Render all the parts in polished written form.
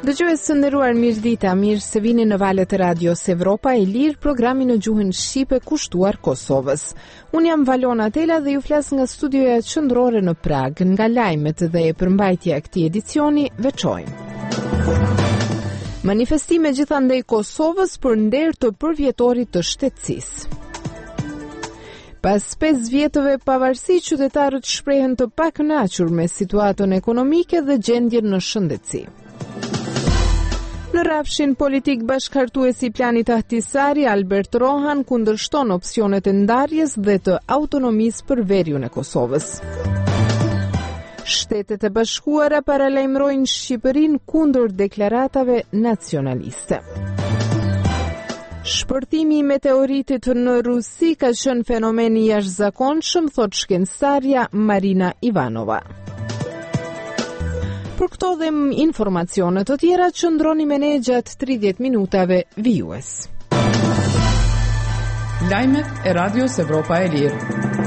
Dëgjues të nderuar, mirëdita, mirë se vini në valët e Radios Evropa e Lirë, programi në gjuhën shqipe kushtuar Kosovës. Unë jam Valona Tela dhe ju flas nga studioja qendrore në Prag. Nga lajmet dhe përmbajtja e këtij edicioni veçojmë. Manifestime gjithandej Kosovës për nder të përvjetorit të shtetësisë. Pas 5 vjetëve pavarësi, qytetarët shprehen të pakënaqur me situatën ekonomike dhe gjendjen në shëndetësi. Në rafshin politik, bashkëhartuesi i planit Ahtisari, Albert Rohan, kundërshton opsionet e ndarjes dhe të autonomisë për veriun e Kosovës. Shtetet e Bashkuara paralajmërojnë Shqipërinë kundër deklaratave nacionaliste. Shpërtimi i meteoritit në Rusi ka qenë fenomen i jashtëzakonshëm, thot shkencëtarja Marina Ivanova. Për këto dhe informacione të tjera, qëndroni me ne gjatë 30 minutave vijues. Lajmet e Radios Evropa e Lirë.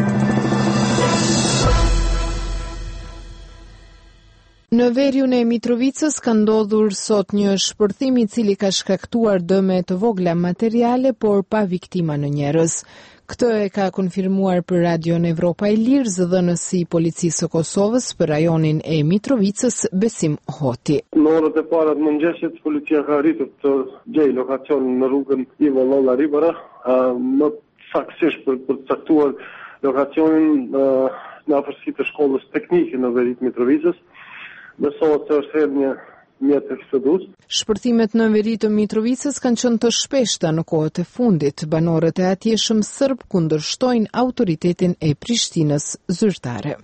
Në veriun e Mitrovicës ka ndodhur sot një shpërthim i cili ka shkaktuar dëme të vogla materiale, por pa viktima në njerëz. Këtë e ka konfirmuar për Radion Evropa e Lirë zëdhënësi i Policisë së Kosovës për rajonin e Mitrovicës, Besim Hoti. Në orët e para të mëngjesit, policia ka arritur të gjejë lokacionin në rrugën Ivo Lolla Ribara, më saktësisht për të caktuar lokacionin në afërsi të shkollës teknike në veri të Mitrovicës. Besohet se është një mjet ekspedus. Shpërthimet në veri të Mitrovicës kanë qenë të shpeshta në kohët e fundit. Banorët e atjeshëm serb kundërshtojnë autoritetin e Prishtinës zyrtare.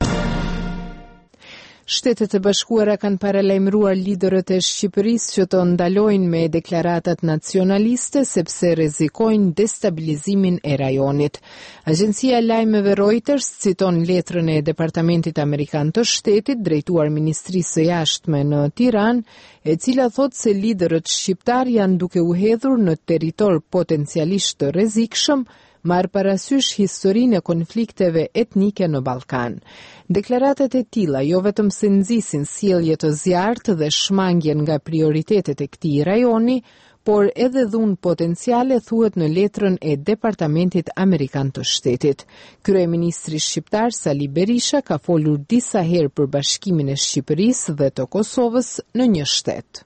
Shtetet e Bashkuara kanë paralajmëruar liderët e Shqipërisë që të ndalojnë me deklaratat nacionaliste sepse rrezikojnë destabilizimin e rajonit. Agjencia e lajmeve Reuters citon letrën e Departamentit Amerikan të Shtetit drejtuar Ministrisë së Jashtme në Tiranë, e cila thot se liderët shqiptar janë duke u hedhur në territor potencialisht të rrezikshëm, marrë parasysh historinë e konflikteve etnike në Ballkan. Deklaratat e tilla jo vetëm se nxisin sjellje të zjarrt dhe shmangjen nga prioritetet e këtij rajoni, por edhe dhunë potenciale, thuhet në letrën e Departamentit Amerikan të Shtetit. Kryeministri shqiptar Sali Berisha ka folur disa herë për bashkimin e Shqipërisë dhe të Kosovës në një shtet.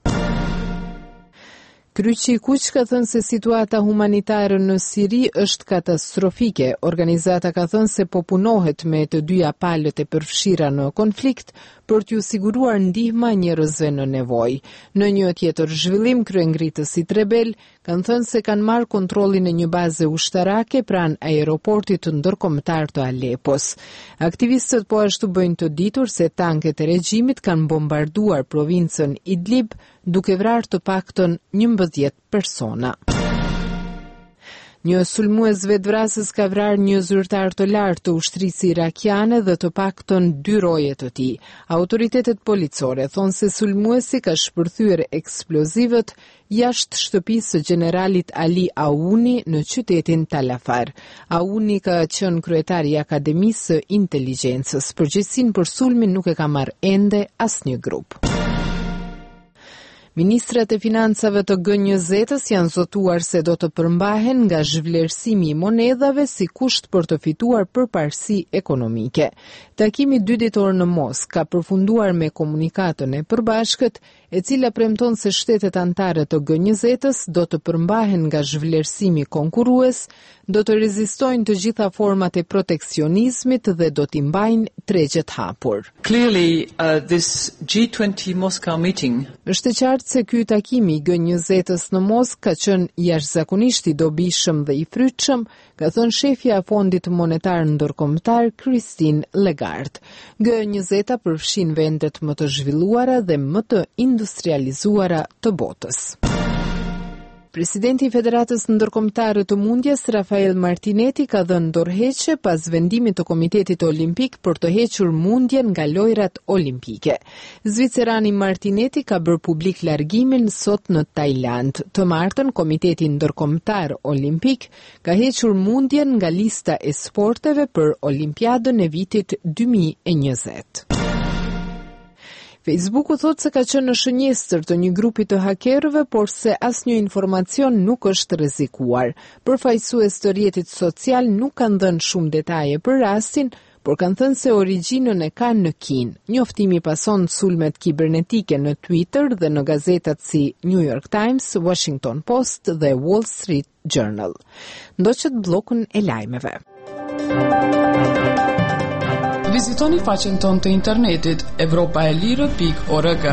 Kryqi i Kuq ka thënë se situata humanitare në Siri është katastrofike. Organizata ka thënë se po punohet me të dyja palët e përfshira në konflikt për t'ju siguruar ndihma njerëzve në nevojë. Në një tjetër zhvillim, kryengritësit rebel kanë thënë se kanë marrë kontrollin e një baze ushtarake pranë aeroportit ndërkombëtar të Alepos. Aktivistët po ashtu bëjnë të ditur se tanket e regjimit kanë bombarduar provincën Idlib, duke vrarë të paktën 11 persona. Një sulmues vetvrasës ka vrarë një zyrtar të lartë të ushtrisë irakiane dhe të paktën 2 roje të tij. Autoritetet policore thonë se sulmuesi ka shpërthyer eksplozivët jashtë shtëpisë së generalit Ali Aouni në qytetin Talafar. Aouni ka qenë kryetari i Akademisë së Inteligjencës. Përgjegjësinë për sulmin nuk e ka marrë ende asnjë grup. Ministrat e financave të G20-s janë zotuar se do të përmbahen nga zhvlerësimi i monedhave si kusht për të fituar përparësi ekonomike. Takimi 2 ditor në Moskë ka përfunduar me komunikatën e përbashkët, e cila premton se shtetet anëtare të G20-s do të përmbahen nga zhvlerësimi konkurrues, do të rezistojnë të gjitha format e proteksionizmit dhe do t'i mbajnë tregjet hapur. Clearly, this G20 Moscow meeting Është e qartë se ky takim i G20-s në Moskë ka qenë jashtëzakonisht i dobishëm dhe i frytshëm, ka thënë shefja e Fondit Monetar Ndërkombëtar Christine Lagarde. G20 përfshin vendet më të zhvilluara dhe më të industrializuara të botës. Presidenti i Federatës Ndërkombëtare të Mundjes, Rafael Martineti, ka dhënë dorëheqje pas vendimit të Komitetit Olimpik për të hequr mundjen nga lojrat olimpike. Zvicerani Martineti ka bërë publik largimin sot në Tajland. Të martën, Komiteti Ndërkombëtar Olimpik ka hequr mundjen nga lista e sporteve për Olimpiadën e vitit 2020. Facebooku thotë se ka qenë në shënjestër të një grupi të hakerëve, por se asnjë informacion nuk është rrezikuar. Përfaqësues të rrjetit social nuk kanë dhënë shumë detaje për rastin, por kanë thënë se origjinën e kanë në Kinë. Njoftimi pason sulmet kibernetike në Twitter dhe në gazetat si New York Times, Washington Post dhe Wall Street Journal. Ndoqët bllokun e lajmeve. Vizitoni faqen tonë të internetit europaelire.org.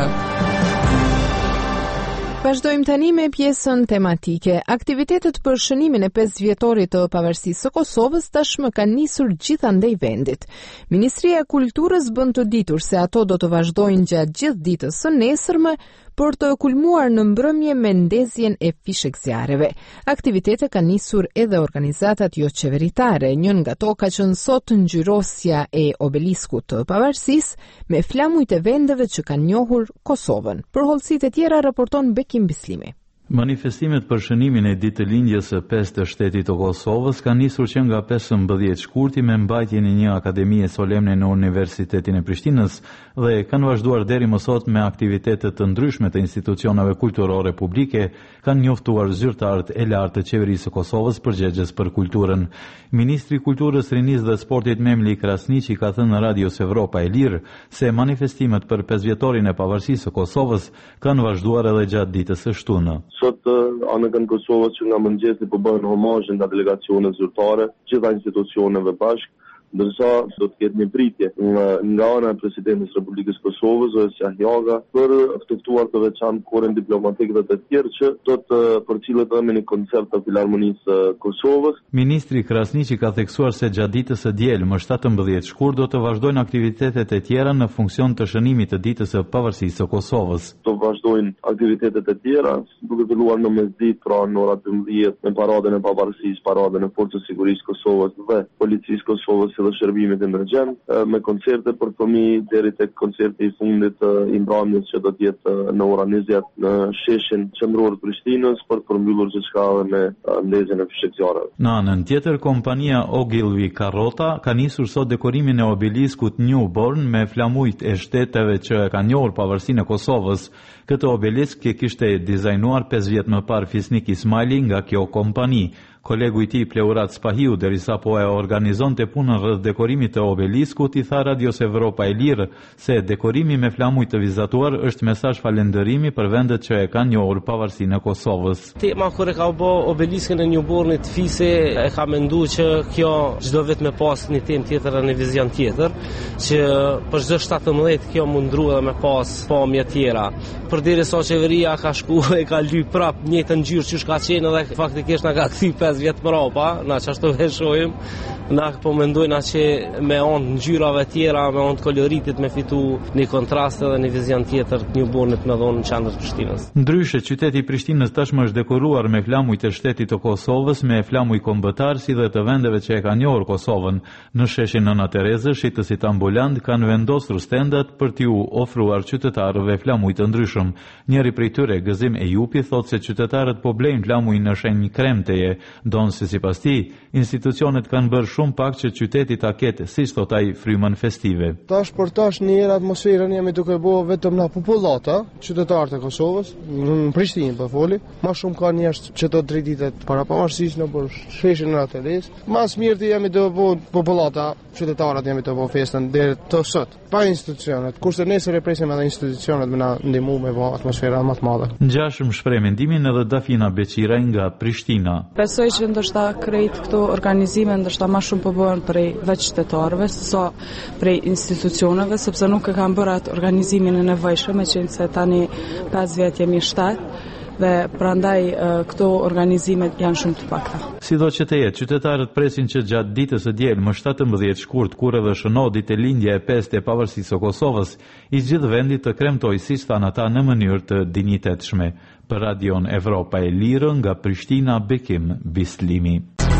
Vazhdojmë tani me pjesën tematike. Aktivitetet për shënimin e 5 vjetorit të pavarësisë së Kosovës tashmë kanë nisur gjithandej vendit. Ministria e Kulturës bën të ditur se ato do të vazhdojnë gjatë gjithë ditës së nesërme, por të kulmuar në mbrëmje me ndezjen e fishekzjarreve. Aktivitetet kanë nisur edhe organizatat jo qeveritare. Njën nga to ka qenë sot ngjyrosja e obeliskut të pavarësisë me flamujt e vendeve që kanë njohur Kosovën. Për hollësitë e tjera raporton Bekim Bislimi. Manifestimet për shënimin e ditëlindjes së 5 të shtetit të Kosovës kanë nisur që nga 15 shkurti me mbajtjen e një akademie solemne në Universitetin e Prishtinës dhe kanë vazhduar deri më sot me aktivitete të ndryshme të institucioneve kulturore publike, kanë njoftuar zyrtarët e lartë të qeverisë së Kosovës përgjegjës për kulturën. Ministri i Kulturës, Rinisë dhe Sportit Memli Krasniqi ka thënë në Radios Evropa e Lirë se manifestimet për 5 vjetorin e pavarësisë së Kosovës kanë vazhduar edhe gjatë ditës së shtunë. Sot anëkën Kosovës që nga mëngjesi po bëhen homazhe nga delegacione zyrtare, gjitha institucioneve bashkë, ndërsa do të ketë një pritje nga ana e Presidentës Republikës Kosovës, Zotja Hjaga, për ftoftuar të veçantë korën diplomatik dhe të tjerë që do të përcillet edhe në koncert të Filharmonisë Kosovës. Ministri Krasniqi ka theksuar se gjatë ditës së diel, më 17 shkurt, do të vazhdojnë aktivitetet e tjera në funksion të shënimit të ditës së pavarësisë së Kosovës. Do vazhdojnë aktivitetet e tjera, duke filluar në mesditë, pra në orat 12 me paradën e pavarësisë, paradën e Forcës së Sigurisë Kosovës dhe Policisë Kosovës dhe shërbimit emergjent, me koncerte për fëmijë deri tek koncerti i fundit i mbrëmjes që do të jetë në orën 20 në sheshin qendror të Prishtinës për të përmbyllur gjithçka me ndezjen e fishekzjarreve. Në anën tjetër, kompania Ogilvy Carrota ka nisur sot dekorimin e obeliskut Newborn me flamujt e shteteve që e kanë njohur pavarësinë e Kosovës. Këtë obelisk e kishte dizajnuar 5 vjet më parë Fisnik Ismaili nga kjo kompani. Kolegu i tij Pleurat Spahiu, derisa po e organizonte punën rreth dekorimit të obeliskut, i tha Radios Evropa e Lirë se dekorimi me flamuj të vizatuar është mesazh falënderimi për vendet që e kanë njohur pavarësinë e Kosovës. Tema kur e ka bë obeliskën e Newbornit Fise, e ka menduar që kjo çdo vit me pas një temë tjetër në vizion tjetër, që për çdo 17 kjo mundrua me pas pamje tjera. Përderisa qeveria ka shkuar e ka lyp prap njëjtën ngjyrë që ka qenë edhe faktikisht na ka kthy 5 vjet më rapa, na çashtu e shohim, na po mendojna që me anë ngjyrave tjera, me anë koloritit me fitu një kontrast edhe një vizion tjetër të Newbornit me dhonë në qendër të Prishtinës. Ndryshe, qyteti i Prishtinës tashmë është dekoruar me flamuj të shtetit të Kosovës, me flamuj kombëtar si dhe të vendeve që e kanë njohur Kosovën. Në sheshin Nëna Terezë, shitësit ambulant kanë vendosur stendat për t'u ofruar qytetarëve flamuj të ndryshëm. Njëri prej tyre, Gëzim Ejupi, thotë se qytetarët po blejnë flamuj në shenjë kremteje, donë se sipas tij, institucionet kanë bërë shumë pak që qyteti ta ketë, siç thot ai, frymën festive. Tash për tash në herë atmosferën jemi duke bërë vetëm na popullata, qytetarët e Kosovës, në Prishtinë po foli. Më shumë ka njerëz që do drejt ditët para pavarësisë në për sheshin në Ateles. Mas mirë jemi të bëjmë popullata, qytetarët jemi të bëjmë festën deri të sot, pa institucionet. Kurse nesër e presim edhe institucionet me na ndihmu me bë atmosfera më të madhe. Ngjashëm shpreh mendimin edhe Dafina Beqira nga Prishtina. Besoj që ndoshta krejt këto organizime ndoshta më shumë po bëhen prej veç qytetarëve sesa prej institucioneve, sepse nuk e kanë bërë atë organizimin e nevojshëm, meqense tani 5 vjet jemi shtat dhe prandaj këto organizime janë shumë të pakta. Sido që të jetë, qytetarët presin që gjatë ditës së diel më 17 shkurt, kur edhe shënohet ditëlindja e 5 e pavarësisë së Kosovës, i gjithë vendi të kremtoj siç thanë ata në mënyrë të dinjitetshme. Për Radion Evropa e Lirë nga Prishtina, Bekim Bislimi.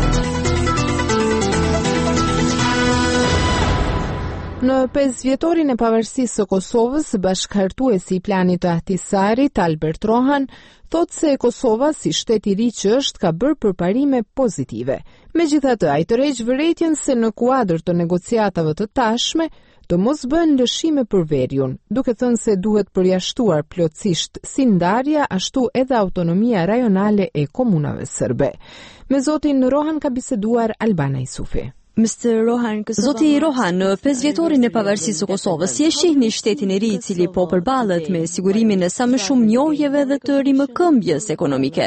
Në 5 vjetorin e pavarësisë së Kosovës, bashkëhartuesi i planit të Ahtisarit, Albert Rohan, thotë se Kosova, si shtet i ri që është, ka bërë përparime pozitive. Megjithatë, ai tërheq vërejtjen se në kuadër të negociatave të tashme do mos bën lëshime për veriun, duke thënë se duhet përjashtuar plotësisht si ndarja ashtu edhe autonomia rajonale e komunave serbe. Me zotin Rohan ka biseduar Albana Isufi. Zoti Rohan, në 5 vjetorin e pavarësisë së Kosovës, si e shihni shtetin e ri i cili po përballet me sigurimin e sa më shumë njohjeve dhe të rimëkëmbjes ekonomike?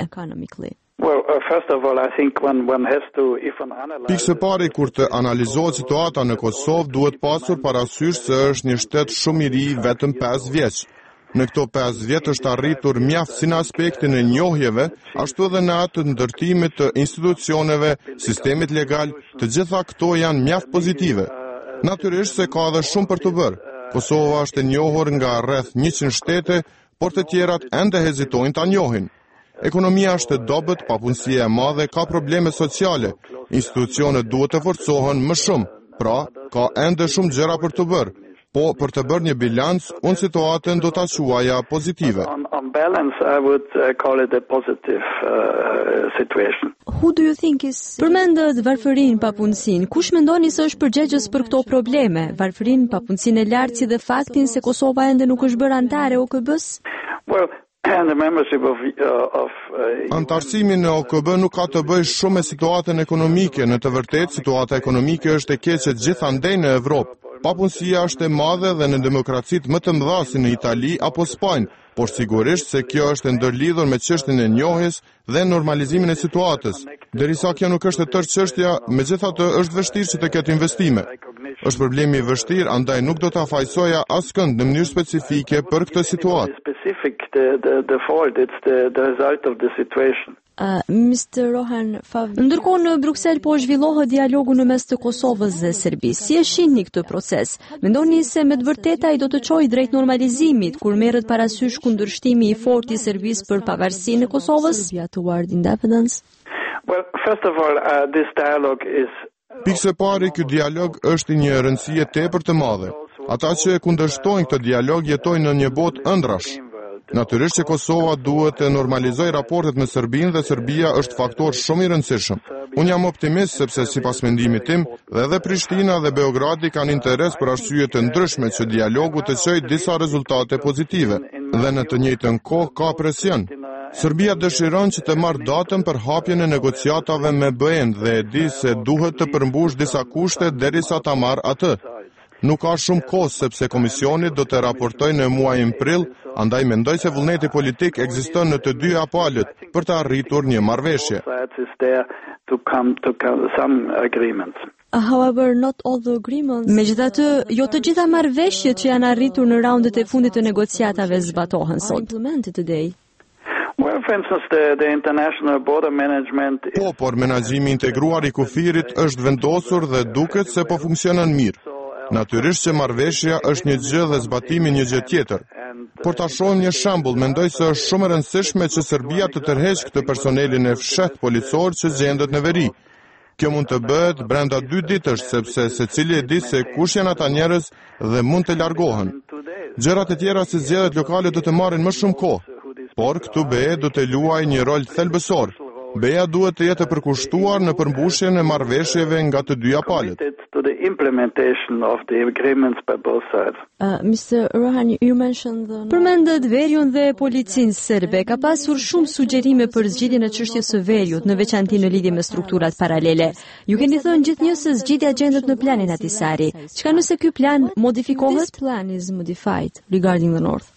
Pikë së pari, kur të analizohet situata në Kosovë, duhet pasur parasysh se është një shtet shumë i ri vetëm 5 vjeç. Në këto 5 vjet është arritur mjaft si në aspektin e njohjeve, ashtu edhe në atë të ndërtimit të institucioneve, sistemit legal, të gjitha këto janë mjaft pozitive. Natyrisht se ka edhe shumë për të bërë. Kosova është e njohur nga rreth 100 shtete, por të tjerat ende hezitojnë ta njohin. Ekonomia është e dobët, papunësia e madhe, ka probleme sociale. Institucionet duhet të forcohen më shumë, pra ka ende shumë gjëra për të bërë. Po, për të bërë një bilans, unë situatën do ta quaja pozitive. Përmendët varfërinë, papunësinë. Kush mendoni se është përgjegjës për këto probleme? Varfërinë, papunësinë e lartë si dhe faktin se Kosova ende nuk është bërë antare OKB-s? Antarësimi në OKB nuk ka të bëjë shumë me situatën ekonomike. Në të vërtetë, situata ekonomike është e keqe gjithandej në Evropë. Papunësia është e madhe dhe në demokracitë më të mëdha si në Itali apo Spanjë, por sigurisht se kjo është ndërlidhur me çështjen e njohjes dhe normalizimin e situatës. Derisa kjo nuk është e tërë çështja, megjithatë është vështirë që të ketë investime. Është problemi i vështirë, andaj nuk do ta fajsoja askënd në mënyrë specifike për këtë situatë. Mr. Rohan, ndërkohë në Bruksel po zhvillohet dialogu në mes të Kosovës dhe Serbisë. Si e shihni këtë proces? Mendoni se me të vërtetë ai do të çojë drejt normalizimit kur merret parasysh kundërshtimi i fortë i Serbisë për pavarësinë e Kosovës? Pikë së pari, ky dialog është një rëndësie tepër të madhe. Ata që e kundërshtojnë këtë dialog jetojnë në një botë ëndrash. Natyrisht që Kosova duhet të normalizojë raportet me Serbinë dhe Serbia është faktor shumë i rëndësishëm. Unë jam optimist sepse sipas mendimit tim, edhe Prishtina dhe Beogradi kanë interes për arsye të ndryshme që dialogu të çojë disa rezultate pozitive dhe në të njëjtën kohë ka presion. Serbia dëshiron që të marrë datën për hapjen e negociatave me BE-n dhe e di se duhet të përmbush disa kushte derisa ta marrë atë. Nuk ka shumë kohë sepse komisioni do të raportojë në muajin prill, andaj mendoj se vullneti politik ekziston në të dyja palët për të arritur një marrëveshje. Megjithatë, jo të gjitha marrëveshjet që janë arritur në raundet e fundit të negociatave zbatohen sot. Po, por menaxhimi integruar i kufirit është vendosur dhe duket se po funksionon mirë. Natyrisht që marrëveshja është një gjë dhe zbatimi një gjë tjetër. Por ta shohim një shembull, mendoj se është shumë e rëndësishme që Serbia të tërheqë këtë personelin e fshet policor që gjendet në veri. Kjo mund të bëhet brenda 2 ditësh, sepse secili e di se kush janë ata njerëz dhe mund të largohen. Gjërat e tjera si zgjedhjet lokale do të marrin më shumë kohë, por këtu BE do të luajë një rol thelbësor. BE-ja duhet të jetë e përkushtuar në përmbushjen e marrëveshjeve nga të dyja palët. Mr. Rohan, përmendët veriun dhe policinë serbe. Ka pasur shumë sugjerime për zgjidhjen e çështjes së veriut, në veçanti në lidhje me strukturat paralele. Ju keni thënë gjithnjë se zgjidhja gjendet në planin Ahtisaari. Çka nëse ky plan modifikohet? This plan is modified regarding the north.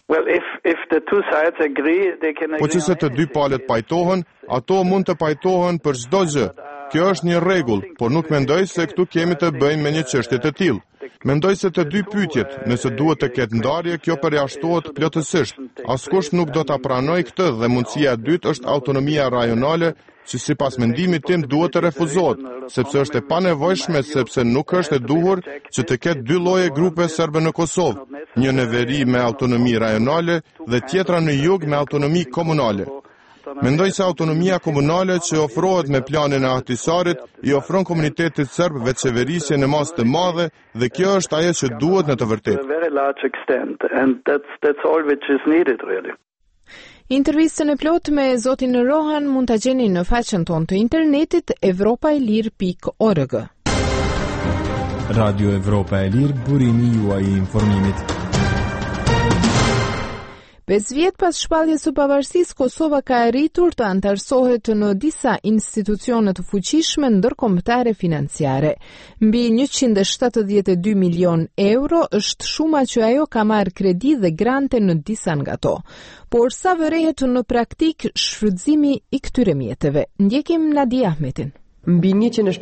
Po që se të dy palët pajtohen, ato mund të pajtohen për çdo gjë. Kjo është një rregull, por nuk mendoj se këtu kemi të bëjmë me një çështje të tillë. Mendoj se të dy pyetjet, nëse duhet të ketë ndarje, kjo përjashtohet plotësisht. Askush nuk do ta pranojë këtë dhe mundësia e dytë është autonomia rajonale, që sipas mendimit tim duhet të refuzohet, sepse është e panevojshme sepse nuk është e duhur që të ketë dy lloje grupe serbe në Kosovë, një në veri me autonomi rajonale dhe tjetra në jug me autonomi komunale. Mendoj se autonomia komunale që ofrohet me planin e Ahtisaarit i ofron komunitetit serb veçeverisje në masë të madhe dhe kjo është ajo që duhet në të vërtetë. Intervistën e plot me zotin Rohan mund ta gjeni në faqen tonë të internetit evropaelir.org. Radio Evropa e Lirë, burimi juaj I informimit. 5 vjet pas shpalljes së pavarësisë, Kosova ka arritur të antarësohet në disa institucione të fuqishme ndërkombëtare financiare. Mbi 172 milion euro është shuma që ajo ka marrë kredi dhe grante në disa nga to. Por sa vërehet në praktik shfrytëzimi I këtyre mjeteve? Ndjekim Nadia Ahmetin. Mbi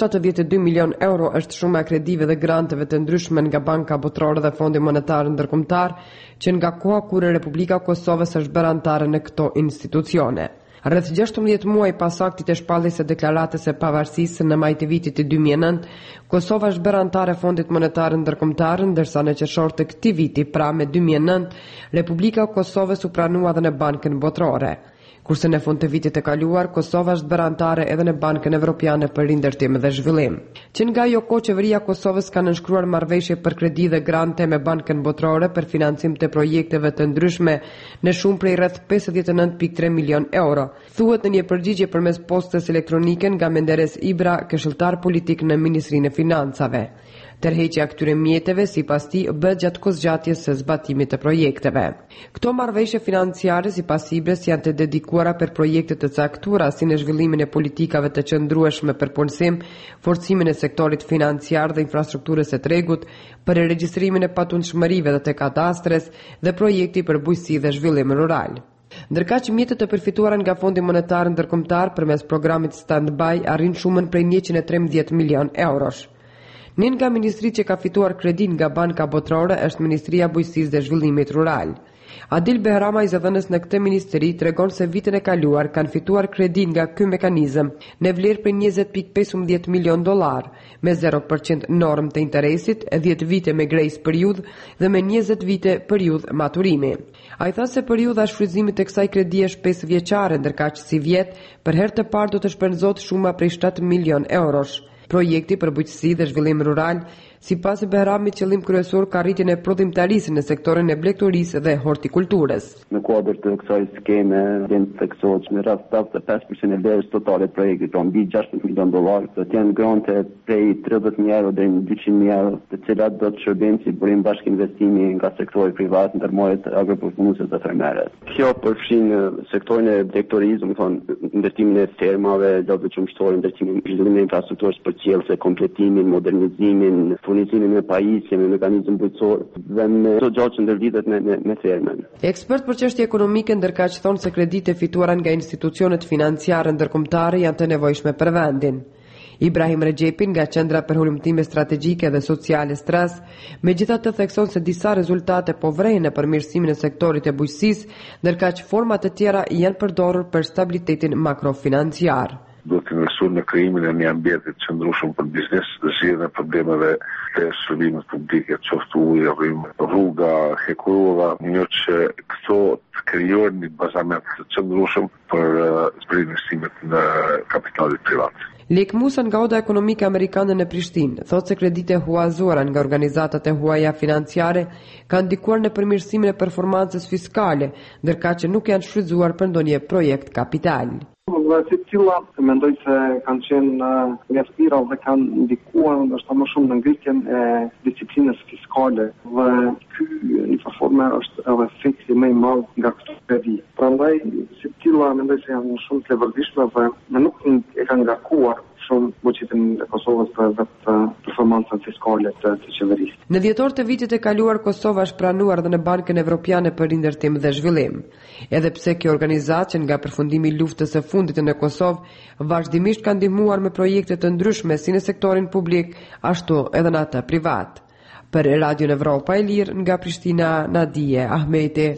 172 milion euro është shuma e kredive dhe granteve të ndryshme nga Banka Botërore dhe Fondi Monetar Ndërkombëtar, që nga koha kur Republika e Kosovës është bërë anëtare në këto institucione. Rreth 16 muaj pas aktit e shpalljes së deklaratës së pavarësisë në maj të vitit 2009, Kosova është bërë anëtare e Fondit Monetar Ndërkombëtar, ndërsa në qershor të këtij viti, pra me 2009, Republika e Kosovës u pranua edhe në Bankën Botërore. Kurse në fund të vitit të kaluar, Kosova është bërë anëtare edhe në Bankën Evropiane për Rindërtim dhe Zhvillim. Që nga ajo kohë qeveria e Kosovës ka nënshkruar marrëveshje për kredi dhe grante me Bankën Botërore për financim të projekteve të ndryshme në shumë prej rreth 59.3 milion euro. Thuhet në një përgjigje përmes postës elektronike nga Menderes Ibra, këshilltar politik në Ministrinë e Financave. Tërheqja e këtyre mjeteve sipas tij bëhet gjatë kozgjatjes së zbatimit të projekteve. Këto marrëveshje financiare sipas Ibres janë të dedikuara për projekte të caktuara si në zhvillimin e politikave të qëndrueshme për punësim, forcimin e sektorit financiar dhe infrastrukturës së tregut, për regjistrimin e patundshmërive dhe të kadastres dhe projekti për bujqësi dhe zhvillim rural. Ndërkaq mjetet të përfituara nga Fondi Monetar Ndërkombëtar përmes programit Standby arrin shumën prej 113 milion eurosh. Një nga ministritë që ka fituar kredi nga Banka Botërore është Ministria e Bujqësisë dhe Zhvillimit Rural. Adil Behrama, I zëdhënës në këtë ministri, tregon se vitin e kaluar kanë fituar kredi nga ky mekanizëm në vlerë për $20.15 milion, me 0% normë të interesit, 10 vite me grace periudhë dhe me 20 vite periudhë maturimi. Ai tha se periudha e shfrytëzimit të kësaj kredi është 5 vjeçare, ndërkaq si vjet, për herë të parë do të shpenzohet shuma prej 7 milion eurosh. Projekti për bujqësi dhe zhvillim rural, sipas Behramit, qëllim kryesor ka rritjen e prodhimtarisë në sektorin e blegturisë dhe hortikulturës. Në kuadër të kësaj skeme, vjen theksohet që në rreth 75% e vlerës totale të projektit, pra mbi $16 milion, do të jenë grante prej 30.000 euro deri në 200.000 euro, të cilat do të shërbejnë si burim bashkëinvestimi nga sektori privat, ndërmarrjet agropunësuese dhe fermerët. Kjo përfshin sektorin e blegturisë, do të thonë investimin e fermave, lagje qumështore, investimin në infrastrukturë për qiellse, kompletimin, modernizimin, furnizimin me pajisje, me mekanizëm bujqësor dhe me çdo gjë që ndërlidhet me fermën. Ekspert për çështje ekonomike ndërkaq thonë se kreditë fituara nga institucionet financiare ndërkombëtare janë të nevojshme për vendin. Ibrahim Recepin nga Qendra për Hulumtime Strategjike dhe Sociale Stres, megjithatë thekson se disa rezultate po vrejnë në përmirësimin e sektorit e bujqësisë, ndërkaq forma të tjera janë përdorur për stabilitetin makrofinanciar. Do të investojnë në krijimin e një ambienti të qëndrueshëm për biznes, zgjidhjen e problemeve të shërbimit publik, qoftë uji, rruga, hekurova, një që këto të krijojnë një bazament të qëndrueshëm për investimet në kapitalit privat. Lek Musa nga Oda Ekonomike Amerikane në Prishtinë thotë se kreditë huazuara nga organizatat e huaja financiare kanë ndikuar në përmirësimin e performancës fiskale, ndërkaq që nuk janë shfrytzuar për ndonjë projekt kapital. Dhe si tilla, mendoj se kanë qenë mjaftuara dhe kanë ndikuar ndoshta më shumë në ngritjen e disiplinës fiskale dhe ky në formë është edhe efekti më i madh nga këto kredi. Prandaj si tilla mendoj se janë shumë të leverdishme dhe nuk e kanë ngarkuar shumë buxhetin e Kosovës për vetë performancën fiskale të qeverisë. Në dhjetor të vitit e kaluar, Kosova është pranuar dhe në Bankën Evropiane për Rindërtim dhe Zhvillim. Edhe pse kjo organizatë nga përfundimi i luftës së fundit në Kosovë vazhdimisht ka ndihmuar me projekte të ndryshme si në sektorin publik, ashtu edhe në atë privat. Për Radio Evropa e Lirë nga Prishtina, Nadia Ahmeti.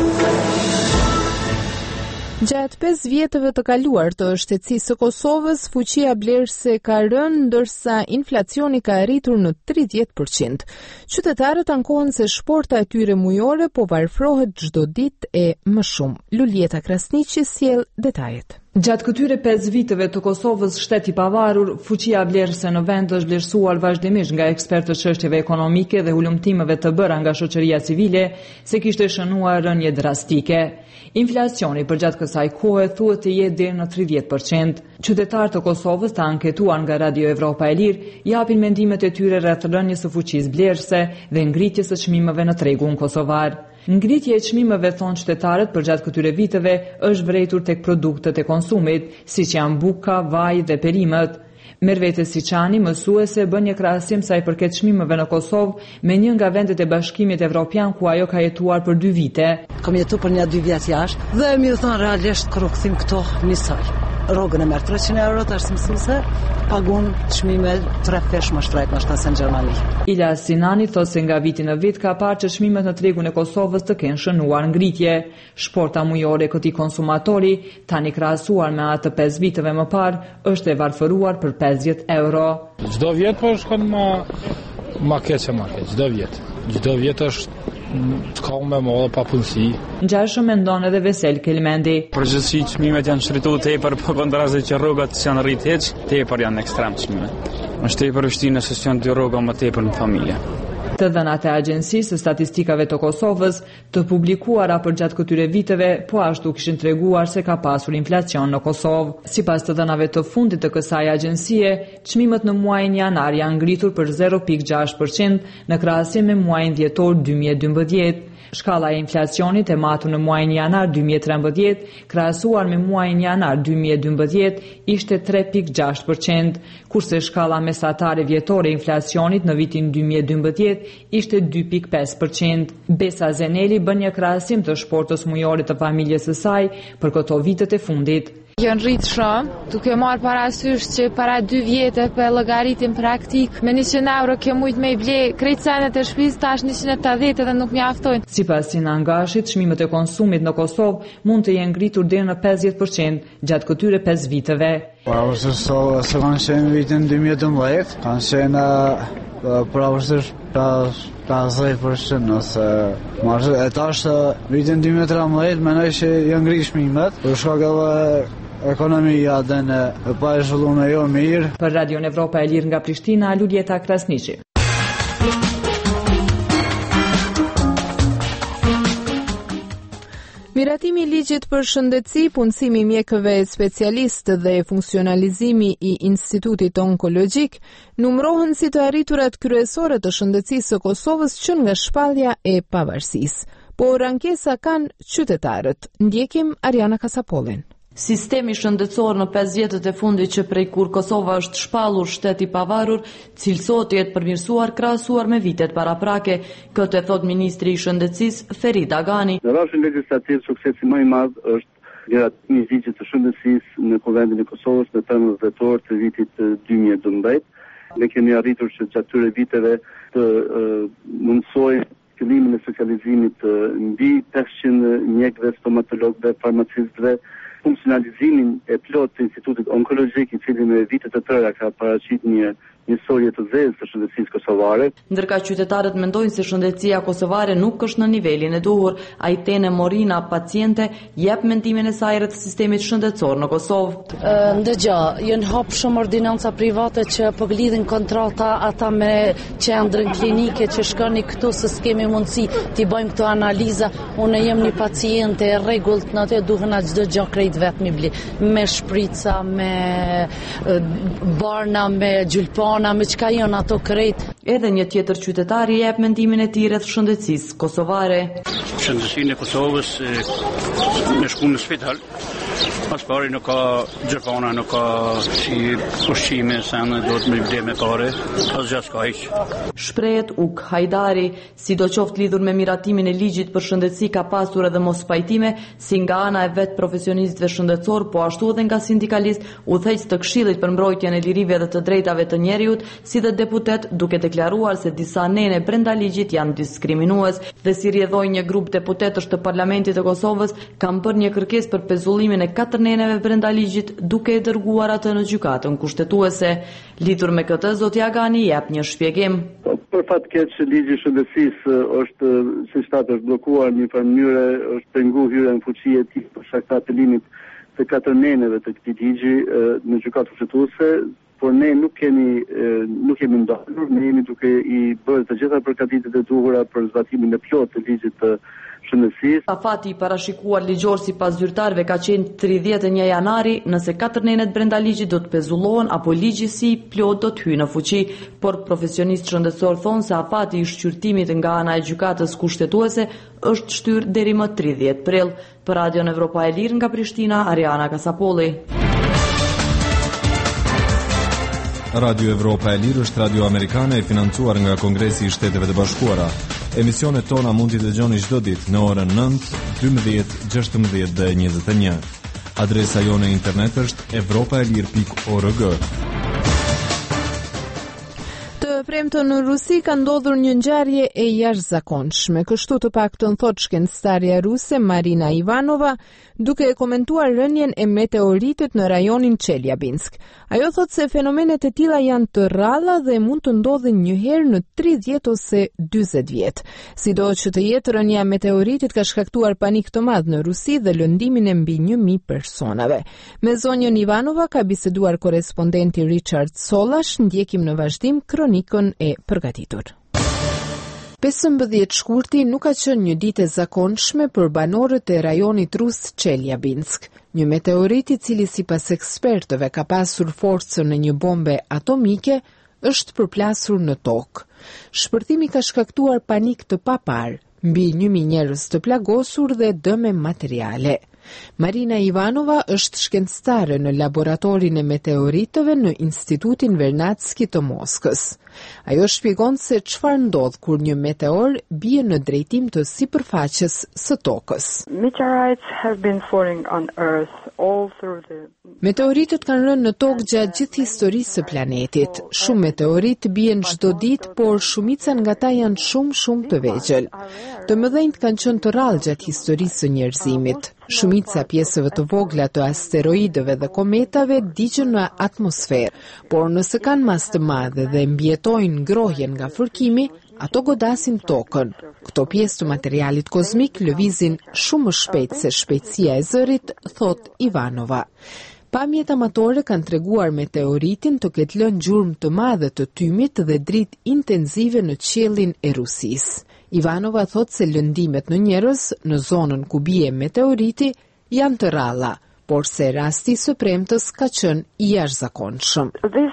Gjatë 5 vjetëve të kaluar të shtetësisë së Kosovës, fuqia blerëse ka rënë, ndërsa inflacioni ka arritur në 30%. Qytetarët ankohen se shporta e tyre mujore po varfrohet çdo ditë e më shumë. Luljeta Krasniqi sjell detajet. Gjatë këtyre 5 viteve të Kosovës shteti pavarur, fuqia vlerëse në vend është vlerësuar vazhdimisht nga ekspertët çështjeve ekonomike dhe hulumtimeve të bëra nga shoqëria civile se kishte shënuar rënje drastike. Inflacioni përgjatë kësaj kohe thuhet të jetë deri në 30%. Qytetarët e Kosovës të anketuar nga Radio Evropa e Lirë japin mendimet e tyre rreth rënjes së fuqisë vlerëse dhe ngritjes së çmimeve në tregun kosovar. Ngritja e çmimeve, thonë qytetarët, përgjatë këtyre viteve është vërejtur tek produktet e konsumit, siç janë buka, vaji dhe perimet. Mervete Siçani, mësuese, bën një krahasim sa i përket çmimeve në Kosovë me një nga vendet e Bashkimit Evropian ku ajo ka jetuar për 2 vite. Kam jetuar për 2 vjet jashtë dhe mi thon realisht kur u kthim këto nisoj. Rrogën e merr 300 euro tash mësuese, pagun çmime 3 fesh më shtrejt në shtasën Gjermani. Ila Sinani thotë se nga viti në vit ka parë që çmimet në tregun e Kosovës të kenë shënuar ngritje. Shporta mujore e këtij konsumatori, tani krahasuar me atë 5 viteve më parë, është e varfëruar për 50 euro. Çdo vjet po shkon ma keq. Çdo vjet është ka me mollë pa punësi. Ngjashëm mendon edhe Vesel Kelmendi. Përgjithësi çmimet janë shrituar tepër, por kontraste që rrogat janë rrit hiç, tepër janë ekstrem çmimet. Është tepër vështirë nëse janë 2 rroga më tepër në familje. Të dhënat e Agjencisë së Statistikave të Kosovës, të publikuara përgjatë këtyre viteve, po ashtu kishin treguar se ka pasur inflacion në Kosovë. Sipas të dhënave të fundit të kësaj agjencie, çmimet në muajin janar janë ngritur për 0.6% në krahasim me muajin dhjetor 2012. Shkalla e inflacionit e matur në muajin janar 2013, krahasuar me muajin janar 2012, ishte 3.6%, kurse shkalla mesatare vjetore e inflacionit në vitin 2012 ishte 2.5%. Besa Zeneli bën një krahasim të shportës mujore të familjes së saj për këto vitet e fundit. Janë rritë shumë, duke marrë parasysh që para 2 vjete për llogaritin praktik me 100 euro kjo mujt me i ble krejt senet e shtëpisë tash 180 dhe nuk mjaftojnë. Sipas Sinan Gashit, çmimet e konsumit në Kosovë mund të jenë ngritur deri në 50% gjatë këtyre 5 viteve. Pavarësisht se kanë qenë vitin 2012, kanë qenë pavarësisht 50% nëse marrë e tash vitin 2013 mendoj që janë ngritur çmimet për shkak edhe ekonomia dhe në pa e zhvilluar jo mirë. Për Radio Evropa e Lirë nga Prishtina, Luljeta Krasniqi. Miratimi i ligjit për shëndetësi, punësimi i mjekëve specialistë dhe funksionalizimi i Institutit Onkologjik numërohen si të arriturat kryesore të shëndetësisë së Kosovës që nga shpallja e pavarësisë. Por ankesa kanë qytetarët. Ndjekim Ariana Kasapollin. Sistemi shëndetësor në 5 vjetët e fundit që prej kur Kosova është shpallur shteti pavarur, cilësohet të jetë përmirësuar krahasuar me vitet paraprake, këtë e thot ministri i shëndetësisë Ferit Agani. Në rastin legjislativ, suksesi më i madh është miratimi i ligjit të shëndetësisë në Kuvendin e Kosovës në 15 dhjetor të vitit 2012. Ne kemi arritur që gjatë këtyre viteve të mundsojmë fillimin e specializimit mbi 500 mjekëve, stomatologëve, farmacistëve, funksionalizimin e plot të Institutit Onkologjik, i cili në vitet e tëra ka paraqit një njësojje të zezë të shëndetësisë kosovare. Ndërka qytetarët mendojnë se shëndetësia kosovare nuk është në nivelin e duhur, Ajtene Morina, paciente, jep mendimin e saj rreth sistemit shëndetësor në Kosovë. Ndëgja, janë hap shumë ordinanca private që po lidhin kontrata ata me qendrën klinike që shkoni këtu se s'kemi mundësi t'i bëjmë këto analiza. Unë jam një paciente e rregullt, në atë duhen na çdo gjë krejt vetë mi bli, me shprica, me barna, me gjulpana, me çka janë ato krejt. Edhe një tjetër qytetar i jep mendimin e tij rreth shëndetësisë kosovare. Shëndetësinë e Kosovës me shku në spital. Pas pari nuk ka gjërpana, nuk ka si ushqime, se në do të me vde me pare, pas gjas ka iq. Shprehet Uk Hajdari, sidoqoftë lidhur me miratimin e ligjit për shëndetësi ka pasur edhe mos pajtime, si nga ana e vet profesionistëve shëndetësor, po ashtu edhe nga sindikalist, udhëheqës të Këshillit për mbrojtjen e lirive dhe të drejtave të njerëzit, si dhe deputet, duke deklaruar se disa nene brenda ligjit janë diskriminues, dhe si rrjedhoi një grup deputetësh të Parlamentit të Kosovës, kanë bërë një kërkesë për pezullimin e 4 neneve brenda ligjit, duke e dërguar atë në gjykatën kushtetuese. Lidhur me këtë, zoti Agani jep një shpjegim. Për fat keq, ligji i shëndetësisë është, si shtat, është bllokuar në një mënyrë, është pengu hyrja në fuqi e tij për shkak të apelimit të 4 neneve të këtij ligji në gjykatë kushtetuese, por ne nuk kemi ndalur, ne jemi duke i bërë të gjitha përgatitet e duhura për zbatimin e plotë të ligjit të shëndetësisë. Afati i parashikuar ligjor sipas zyrtarëve ka qenë 31 janari, nëse 4 nenet brenda ligjit do të pezullohen apo ligji si plot do të hyjë në fuqi, por profesionistë shëndetësor thonë se afati i shqyrtimit nga ana e gjykatës kushtetuese është shtyr deri më 30 prill. Për Radion Evropa e Lirë nga Prishtina, Ariana Kasapolli. Radio Evropa e Lirë është radio amerikane e financuar nga Kongresi i Shteteve të Bashkuara. Emisionet tona mund t'i dëgjoni çdo ditë në orën 9, 12, 16 dhe 21. Adresa jone internet është evropaelir.org. Të premtën në Rusi ka ndodhur një ngjarje e jashtëzakonshme, kështu të paktën thot shkencëtarja ruse Marina Ivanova, duke komentuar rënien e meteoritit në rajonin Çeljabinsk. Ajo thot se fenomenet e tilla janë të rralla dhe mund të ndodhin një herë në 30 ose 40 vjet. Sido që të jetë, rënja e meteoritit ka shkaktuar panik të madh në Rusi dhe lëndimin e mbi 1000 personave. Me zonjën Ivanova ka biseduar korrespondenti Richard Sollash, ndjekim në vazhdim kronikën e përgatitur. 15 shkurti nuk ka qenë një ditë e zakonshme për banorët e rajonit rus Çeljabinsk. Një meteorit i cili sipas ekspertëve ka pasur forcën e një bombe atomike është përplasur në tokë. Shpërthimi ka shkaktuar panik të papar, mbi 1000 njerëz të plagosur dhe dëme materiale. Marina Ivanova është shkencëtare në laboratorin e meteoritëve në Institutin Vernatski të Moskës. Ajo shpjegon se çfarë ndodh kur një meteor bie në drejtim të sipërfaqes së tokës. Meteoritët kanë rënë në tokë gjatë gjithë historisë së planetit. Shumë meteoritë bien çdo ditë, por shumica nga ta janë shumë të vegjël. Të mëdhenjt kanë qenë të rrallë gjatë historisë së njerëzimit. Shumica pjesëve të vogla të asteroidëve dhe kometave digjen në atmosferë, por nëse kanë masë të madhe dhe mbjetojnë ngrohjen nga fërkimi, ato godasin tokën. Këto pjesë të materialit kozmik lëvizin shumë më shpejt se shpejtësia e zërit, thot Ivanova. Pamjet amatore kanë treguar meteoritin të ketë lënë gjurmë të madhe të tymit dhe dritë intensive në qiellin e Rusisë. Ivanova thot se lëndimet në njerëz në zonën ku bie meteoriti janë të rralla, por se rasti së premtës ka qenë i jashtëzakonshëm.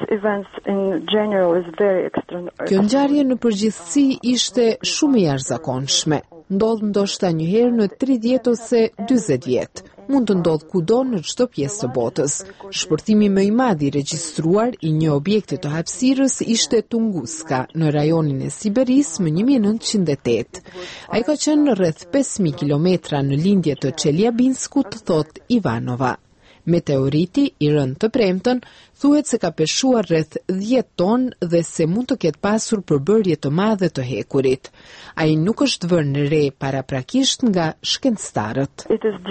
Kjo ngjarje në përgjithësi ishte shumë e jashtëzakonshme. Ndodh ndoshta një herë në 30 ose 40 vjet. Mund të ndodh kudo në çdo pjesë të botës. Shpërthimi më i madh i regjistruar i një objekti të hapësirës ishte Tunguska, në rajonin e Siberisë më 1908. Ai ka qenë rreth 5000 kilometra në lindje të Çeljabinskut, thot Ivanova. Meteoriti i rënë të premtën thuhet se ka peshuar rreth 10 ton dhe se mund të ketë pasur përbërje të madhe të hekurit. Ai nuk është vënë në re paraprakisht nga shkencëtarët.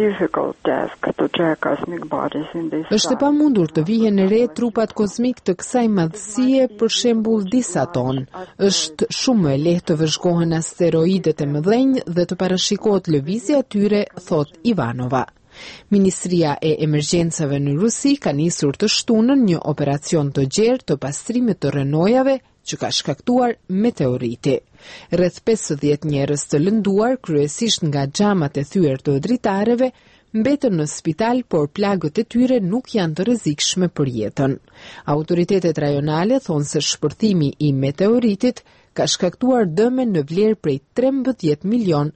Është e pamundur të vihen në re trupat kozmik të kësaj madhësie, për shembull disa ton. Është shumë më e lehtë të vëzhgohen asteroidet e mëdhenj dhe të parashikohet lëvizja e tyre, thot Ivanova. Ministria e Emergjencave në Rusi ka nisur të shtunën një operacion të gjerë të pastrimit të rënojave që ka shkaktuar meteoriti. Rreth 50 njerëz të lënduar, kryesisht nga xhamat e thyer të dritareve, mbetën në spital, por plagët e tyre nuk janë të rrezikshme për jetën. Autoritetet rajonale thonë se shpërthimi i meteoritit ka shkaktuar dëme në vlerë prej $13 milion.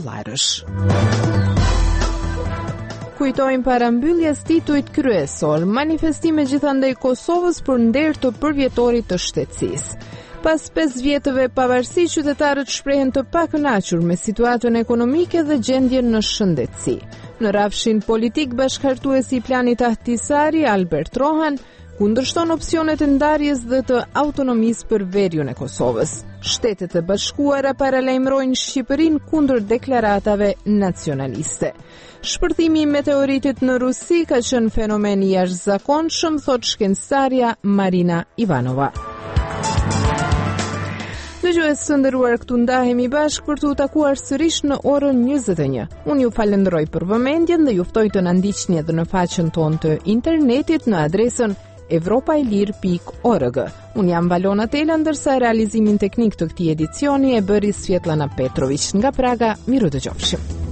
Kujtojmë parambyljes titujt kryesor, manifestime gjithandej Kosovës për nder të përvjetorit të shtetësisë. Pas 5 vjetëve pavarësi, qytetarët shprehen të pakënaqur me situatën ekonomike dhe gjendjen në shëndetësi. Në rafshin politik, bashkëhartuesi i planit Ahtisari, Albert Rohan, kundërshton opsionet e ndarjes dhe të autonomisë për veriun e Kosovës. Shtetet e Bashkuara paralajmërojnë Shqipërinë kundër deklaratave nacionaliste. Shpërthimi i meteoritit në Rusi ka qenë fenomen i jashtëzakonshëm, thot shkencëtarja Marina Ivanova. Në Dëgjues të nderuar, këtu ndahemi bashkë për të takuar sërish në orën 21. Unë ju falenderoj për vëmendjen dhe ju ftoj të na ndiqni edhe në faqen tonë të internetit në adresën evropailir.org. Unë jam Valona Tela, ndërsa realizimin teknik të këtij edicioni e bëri Svetlana Petrović. Nga Praga, miru dëgjofshim.